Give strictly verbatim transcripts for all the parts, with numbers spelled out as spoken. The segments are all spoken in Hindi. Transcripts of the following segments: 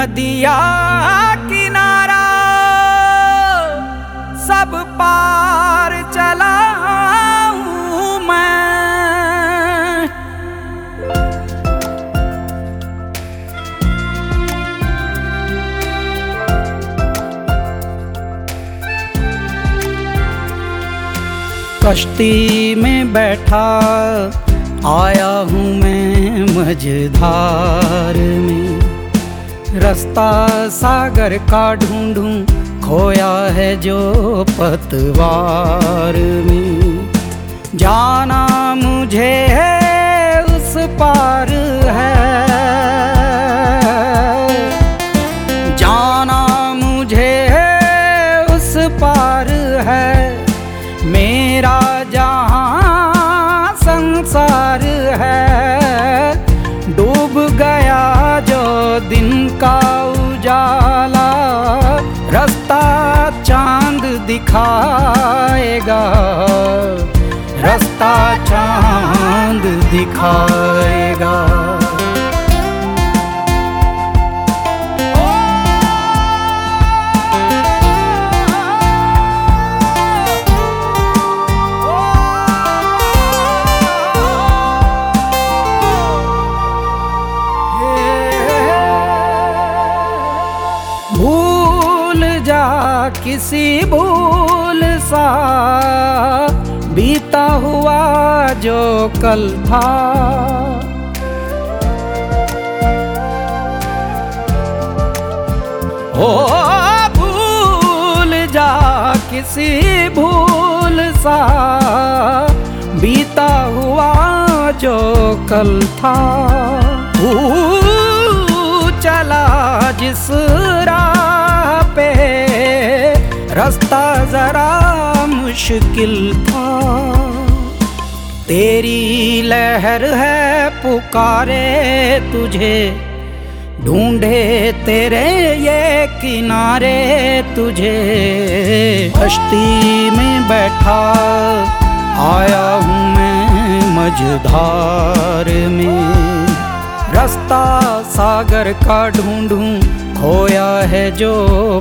नदिया किनारा सब पार चला हूँ मैं। कश्ती में बैठा आया हूँ मैं मझधार में, रास्ता सागर का ढूंढूं खोया है जो पतवार में। जाना मुझे है उस पार है, जाना मुझे है उस पार है। मेरा जहाँ संसार है, डूब गया जो दिन का उजाला, रास्ता चांद दिखाएगा, रास्ता चांद दिखाएगा। भूल जा किसी भूल सा बीता हुआ जो कल था, ओ भूल जा किसी भूल सा बीता हुआ जो कल था। चला जिस राह पे रास्ता जरा मुश्किल था, तेरी लहर है पुकारे तुझे, ढूंढे तेरे ये किनारे तुझे। कश्ती में बैठा आया हूँ मैं मझधार में, रास्ता सागर का ढूंढूं खोया है जो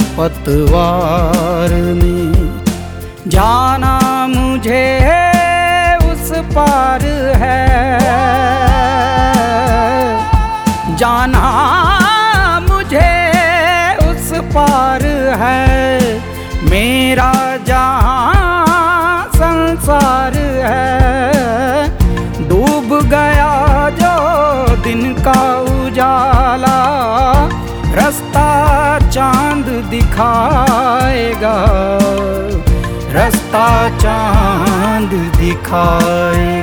पतवार में। जाना मुझे है उस पार है, जाना मुझे उस पार है। मेरा जहाँ संसार है, डूब गया जो दिन का उजाला, रास्ता चांद दिखाएगा, रास्ता चांद दिखाएगा।